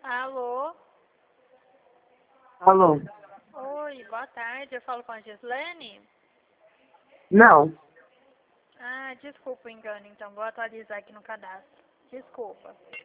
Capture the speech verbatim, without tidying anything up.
Alô? Alô? Oi, boa tarde. Eu falo com a Gislene? Não. Ah, desculpa o engano, então. Vou atualizar aqui no cadastro. Desculpa.